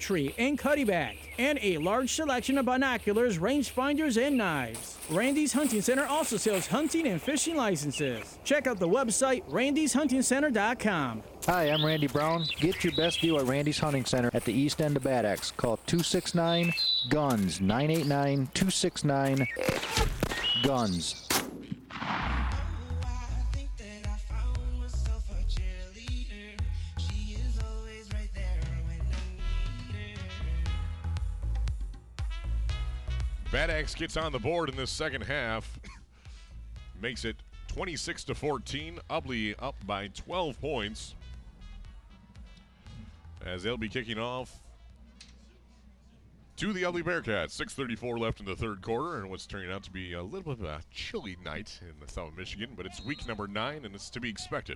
archery, and cuddy-back, and a large selection of binoculars, rangefinders, and knives. Randy's Hunting Center also sells hunting and fishing licenses. Check out the website randyshuntingcenter.com. Hi, I'm Randy Brown. Get your best deal at Randy's Hunting Center at the east end of Bad Axe. Call 269-GUNS, 989-269-GUNS. Bad Axe gets on the board in this second half. Makes it 26-14. Ubly up by 12 points. As they'll be kicking off to the Ubly Bearcats. 6:34 left in the third quarter, and what's turning out to be a little bit of a chilly night in the South Michigan, but it's week number 9, and it's to be expected.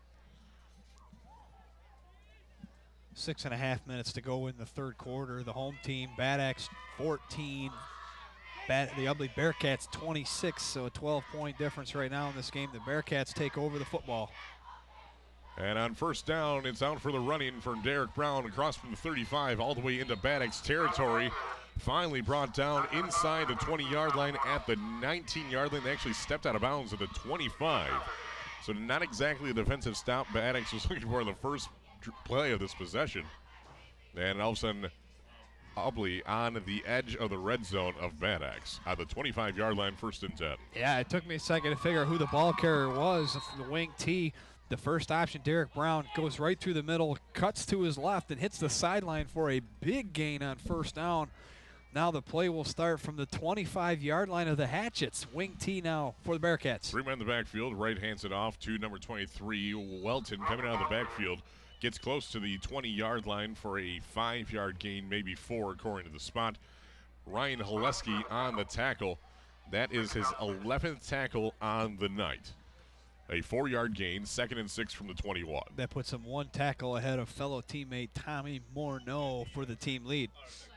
6.5 minutes to go in the third quarter. The home team, Bad Axe 14, the Ubly Bearcats 26, so a 12-point difference right now in this game. The Bearcats take over the football. And on first down, it's out for the running from Derek Brown across from the 35 all the way into Bad Axe territory. Finally brought down inside the 20-yard line at the 19-yard line. They actually stepped out of bounds at the 25. So not exactly a defensive stop Bad Axe was looking for in the first play of this possession. And all of a sudden, Ubly on the edge of the red zone of Bad Axe at the 25-yard line, 1st and 10. Yeah, it took me a second to figure out who the ball carrier was. The wing T, the first option, Derek Brown, goes right through the middle, cuts to his left, and hits the sideline for a big gain on first down. Now the play will start from the 25-yard line of the Hatchets. Wing T now for the Bearcats. 3 men in the backfield. Right hands it off to number 23, Welton, coming out of the backfield. Gets close to the 20-yard line for a 5-yard gain, maybe 4 according to the spot. Ryan Haleski on the tackle. That is his 11th tackle on the night. A 4-yard gain, 2nd and 6 from the 21. That puts him 1 tackle ahead of fellow teammate Tommy Morneau for the team lead.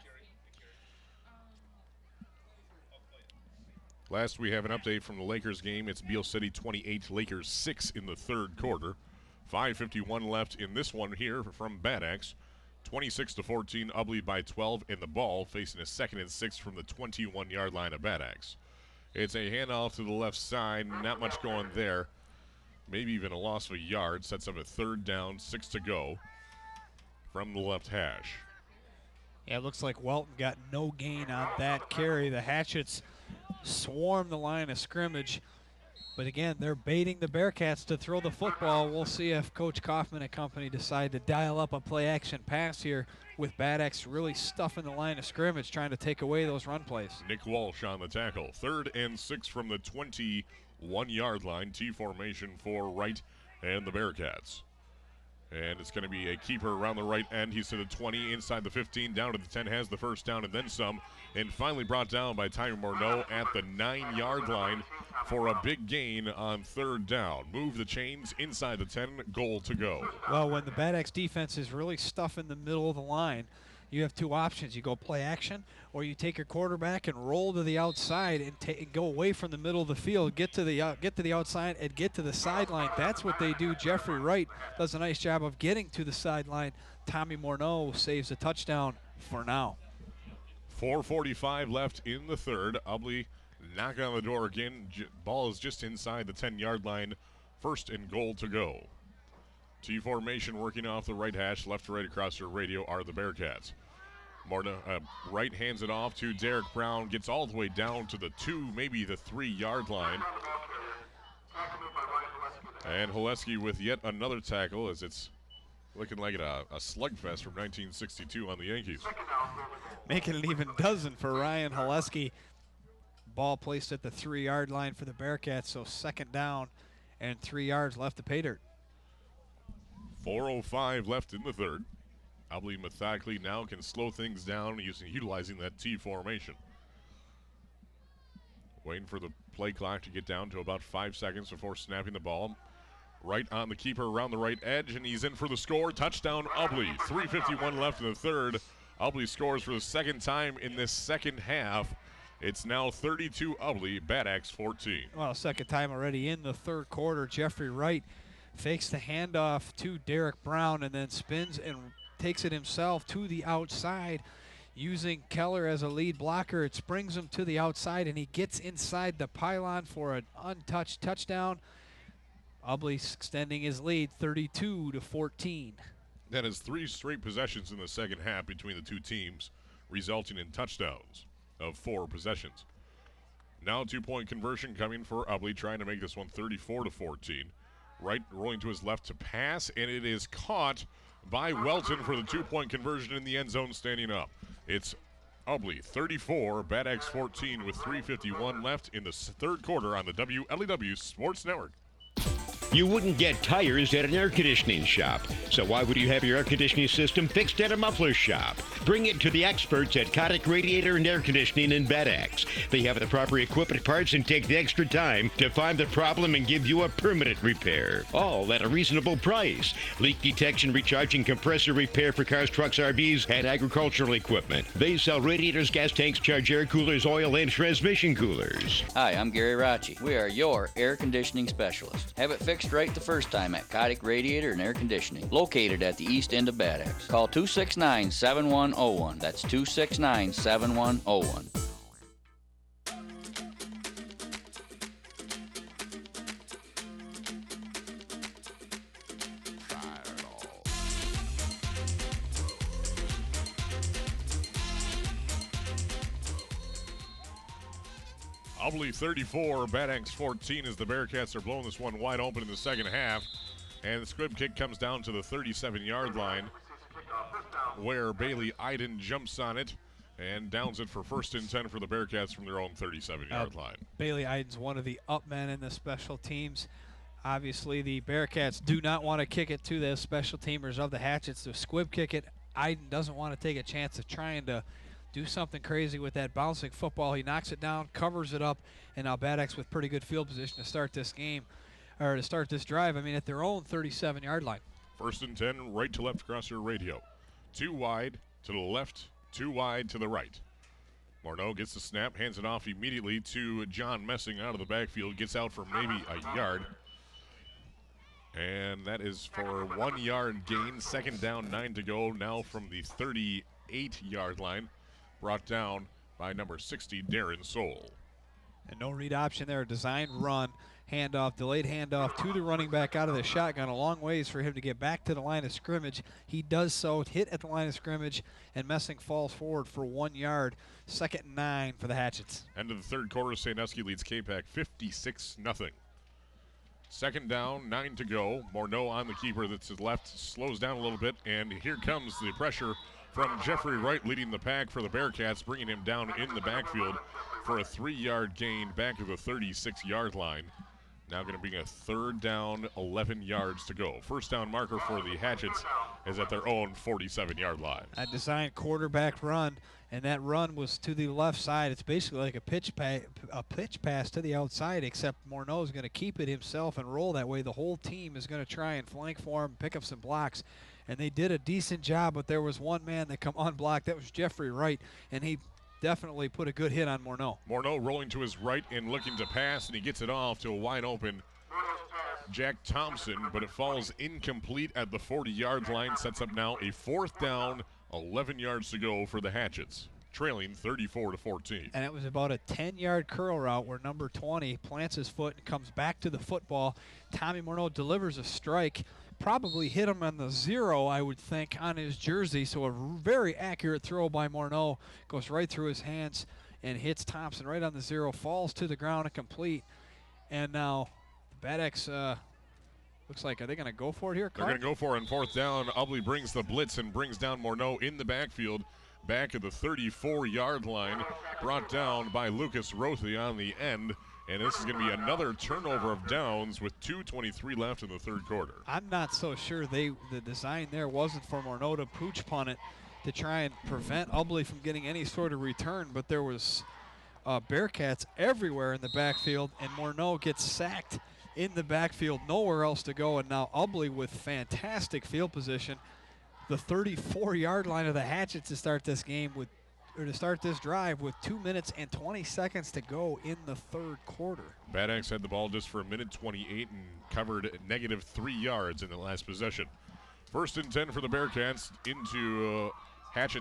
Last we have an update from the Lakers game. It's Beale City 28, Lakers 6 in the third quarter. 5:51 left in this one here from Bad Axe. 26-14, Ubly by 12 in the ball, facing a 2nd and 6 from the 21-yard line of Bad Axe. It's a handoff to the left side, not much going there. Maybe even a loss of a yard. Sets up a 3rd down, 6 to go from the left hash. Yeah, it looks like Welton got no gain on that carry. The Hatchets swarm the line of scrimmage. But again, they're baiting the Bearcats to throw the football. We'll see if Coach Kaufman and company decide to dial up a play-action pass here with Bad Axe really stuffing the line of scrimmage, trying to take away those run plays. Nick Walsh on the tackle. 3rd and 6 from the 21-yard line. T formation for Wright and the Bearcats. And it's going to be a keeper around the right end. He's to the 20, inside the 15, down to the 10, has the first down and then some. And finally brought down by Tommy Morneau at the 9-yard line for a big gain on 3rd down. Move the chains inside the 10, goal to go. Well, when the Bad Axe defense is really stuffing the middle of the line, you have 2 options. You go play action, or you take your quarterback and roll to the outside and go away from the middle of the field, get to the outside and get to the sideline. That's what they do. Jeffrey Wright does a nice job of getting to the sideline. Tommy Morneau saves a touchdown for now. 4:45 left in the third. Ubly knocking on the door again. Ball is just inside the 10-yard line. 1st and goal to go. T formation working off the right hash. Left to right across your radio are the Bearcats. Wright hands it off to Derek Brown. Gets all the way down to the 2, maybe the 3-yard line. And Haleski with yet another tackle as it's looking like a slugfest from 1962 on the Yankees. Making an even dozen for Ryan Haleski. Ball placed at the 3-yard line for the Bearcats, so 2nd down and 3 yards left to pay dirt. 4:05 left in the third. Ubly methodically now can slow things down utilizing that T formation. Waiting for the play clock to get down to about 5 seconds before snapping the ball. Right on the keeper around the right edge, and he's in for the score. Touchdown, Ubly. 3:51 left in the third. Ubly scores for the 2nd time in this second half. It's now 32 Ubly, Bad Axe 14. Well, 2nd time already in the third quarter. Jeffrey Wright fakes the handoff to Derek Brown and then spins and takes it himself to the outside, using Keller as a lead blocker. It springs him to the outside, and he gets inside the pylon for an untouched touchdown. Ubly extending his lead 32-14. That is 3 straight possessions in the second half between the two teams, resulting in touchdowns of 4 possessions. Now 2-point conversion coming for Ubly, trying to make this one 34-14. Wright rolling to his left to pass, and it is caught by Welton for the 2-point conversion in the end zone, standing up. It's Ubly 34, Bad Axe 14 with 3:51 left in the third quarter on the WLEW Sports Network. You wouldn't get tires at an air conditioning shop, so why would you have your air conditioning system fixed at a muffler shop? Bring it to the experts at Kotick Radiator and Air Conditioning in Bad Axe. They have the proper equipment, parts, and take the extra time to find the problem and give you a permanent repair, all at a reasonable price. Leak detection, recharging, compressor repair for cars, trucks, RVs, and agricultural equipment. They sell radiators, gas tanks, charge air coolers, oil, and transmission coolers. Hi, I'm Gary Rocci. We are your air conditioning specialist. Have it fixed right the first time at Kotick Radiator and Air Conditioning, located at the east end of Bad Axe. Call 269-7101. That's 269-7101. Ubly 34, Bad Axe 14 as the Bearcats are blowing this one wide open in the second half. And the squib kick comes down to the 37-yard line where Bailey Iden jumps on it and downs it for 1st and 10 for the Bearcats from their own 37-yard line. Bailey Iden's one of the up men in the special teams. Obviously, the Bearcats do not want to kick it to the special teamers of the Hatchets to squib kick it. Iden doesn't want to take a chance of trying to do something crazy with that bouncing football. He knocks it down, covers it up, and now Bad Axe with pretty good field position to start this game, or to start this drive. I mean, at their own 37-yard line. 1st and 10, right to left across your radio. 2 wide to the left, 2 wide to the right. Morneau gets the snap, hands it off immediately to John Messing out of the backfield, gets out for maybe a yard. And that is for 1 yard gain. 2nd down, 9 to go now from the 38-yard line. Brought down by number 60, Darren Soule. And no read option there. Designed run, handoff, delayed handoff to the running back out of the shotgun. A long ways for him to get back to the line of scrimmage. He does so, hit at the line of scrimmage, and Messing falls forward for 1 yard. 2nd and 9 for the Hatchets. End of the third quarter, Sandusky leads K-Pac 56-0. 2nd down, 9 to go. Morneau on the keeper that's his left, slows down a little bit, and here comes the pressure from Jeffrey Wright leading the pack for the Bearcats, bringing him down in the backfield for a 3-yard gain back of the 36-yard line. Now going to be a 3rd down, 11 yards to go. 1st down marker for the Hatchets is at their own 47-yard line. A designed quarterback run, and that run was to the left side. It's basically like a pitch pass to the outside, except Morneau is going to keep it himself and roll that way. The whole team is going to try and flank for him, pick up some blocks. And they did a decent job, but there was one man that come unblocked. That was Jeffrey Wright, and he definitely put a good hit on Morneau. Morneau rolling to his right and looking to pass, and he gets it off to a wide open Jack Thompson, but it falls incomplete at the 40-yard line. Sets up now a 4th down, 11 yards to go for the Hatchets, trailing 34-14. And it was about a 10-yard curl route where number 20 plants his foot and comes back to the football. Tommy Morneau delivers a strike. Probably hit him on the 0, I would think, on his jersey. So a very accurate throw by Morneau goes right through his hands and hits Thompson right on the 0, falls to the ground and complete. And now Bad Axe looks like, are they going to go for it here, Clark? They're going to go for it on 4th down. Ubly brings the blitz and brings down Morneau in the backfield, back at the 34-yard line, brought down by Lucas Rothy on the end. And this is going to be another turnover of downs with 2:23 left in the third quarter. I'm not so sure the design there wasn't for Morneau to pooch punt it to try and prevent Ubly from getting any sort of return, but there was Bearcats everywhere in the backfield, and Morneau gets sacked in the backfield, nowhere else to go, and now Ubly with fantastic field position, the 34-yard line of the Hatchets to start this game with, or to start this drive with 2 minutes and 20 seconds to go in the third quarter. Bad Axe had the ball just for a minute 28 and covered -3 yards in the last possession. First and 10 for the Bearcats into Hatchet